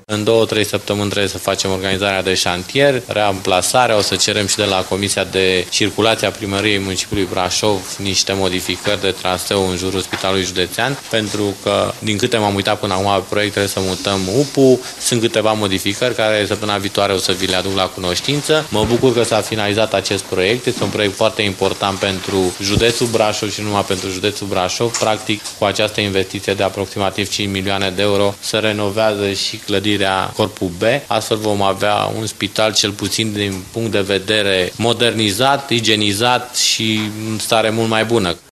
În 2-3 săptămâni trebuie să facem organizarea de șantier, reamplasarea, o să cerem și de la Comisia de Circulație a Primăriei Municipiului Brașov niște modificări de traseu în jurul Spitalului Județean, pentru că, din câte m-am uitat până acum pe proiect, trebuie să mutăm UPU, sunt câteva modificări care săptămâna viitoare o să vi le aduc la cunoștință. Mă bucur că s-a finalizat acest proiect, este un proiect foarte important pentru județul Brașov și nu numai pentru județul Brașov. Practic, cu această investiție de aproximativ 5 milioane de euro se renovează și clădirea Corpul B, astfel vom avea un spital cel puțin din punct de vedere modernizat, igienizat și în stare mult mai bună.